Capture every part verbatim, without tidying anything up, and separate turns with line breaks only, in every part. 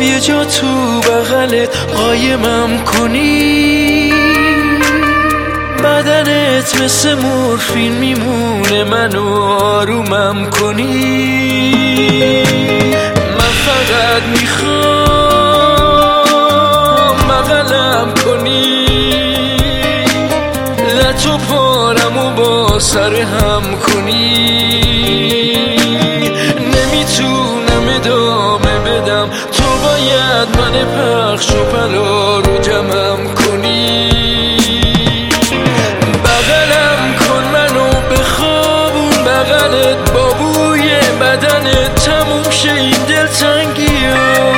یه جا تو بغلت قایمم کنی، بدنت مثل مورفین میمونه منو آرومم کنی. من فقط میخوام بغلم کنی، لطو پارمو با سر هم کنی. نمیتونم ادامه بدم، تو باید من پخش و پلا رو جمعم کنی. بغلم کن منو بخوابون بغلت، با بوی بدنت تموم شه این دلتنگی ها.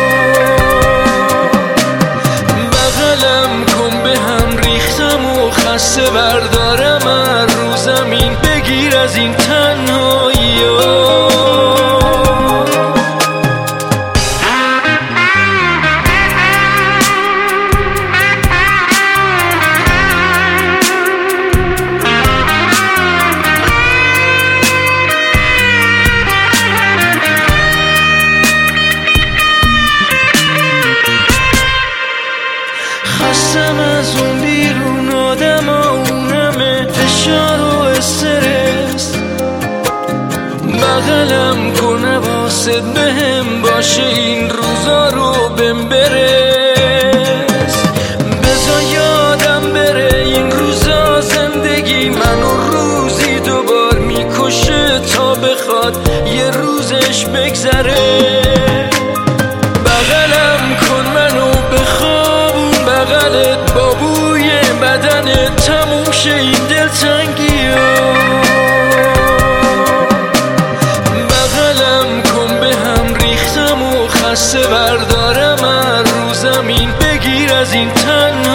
بغلم کن به هم ریختم و خسته بردارم هر رو زمین، بگیر از این تنهایی ها. خستم از اون بیرون آدم ها، اونمه فشار و استرس. بغلم کنه واسد بهم باشه این روزا رو بهم برس. بذار یادم بره این روزا، زندگی منو روزی دوبار میکشه تا بخواد یه روزش بگذره. بغلم کن منو بخوابون بغلت، با بوی بدنت تموم شه این دلتنگی ها. بغلم کن به هم ریختم و خسته بردارم هر رو زمین، بگیر از این تنهایی.